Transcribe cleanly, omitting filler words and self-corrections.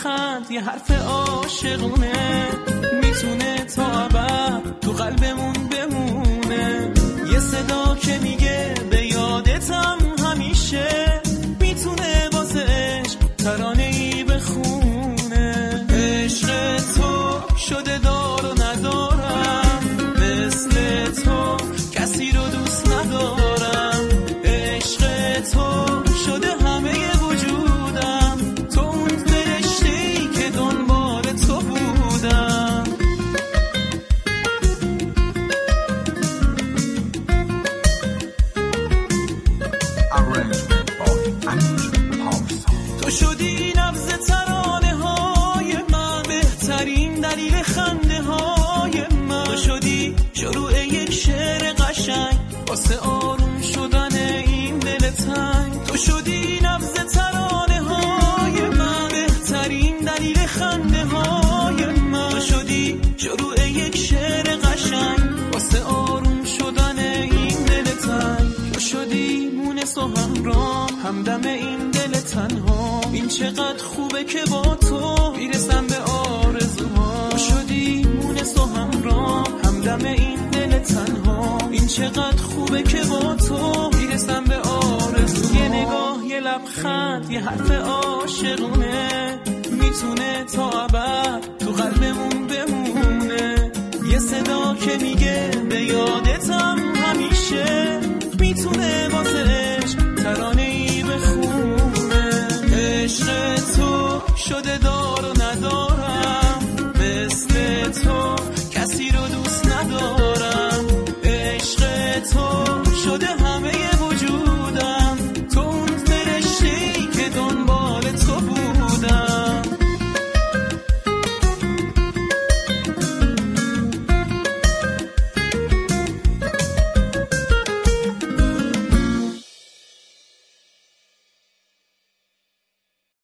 لبخند یه حرف عاشقونه میتونه تا ابد تو قلبمون بمونه. یه صدا که میگه به یادتم همیشه میتونه واسه عشق ترانه‌ای بخونه. عشق تو شده دار و ندارم، مثل تو کسی رو دوست ندارم. عشق تو شده همه وجودم، تو اون فرشته‌ای که دنبال تو بودم. تو شدی نبض ترانه های من، بهترین دلیل خنده های من. تو شدی شروع یک شعر قشنگ واسه آروم شدن این دل تنگ. تو شدی نبض ترانه های من، بهترین دلیل خنده های من. تو شدی شروع یک شعر قشنگ واسه آروم شدن این دل تنگ. تو شدی مونس و همراه، همدم این دل تنها. این چقدر خوبه که با تو میرسم به آرزوها. تو شدی مونس و همراه، همدم این دل تنها. این چقدر خوبه که با تو میرسم به آرزوها. یه نگاه یه لبخند یه حرف عاشقونه میتونه تا ابد تو قلبمون بمونه. یه صدا که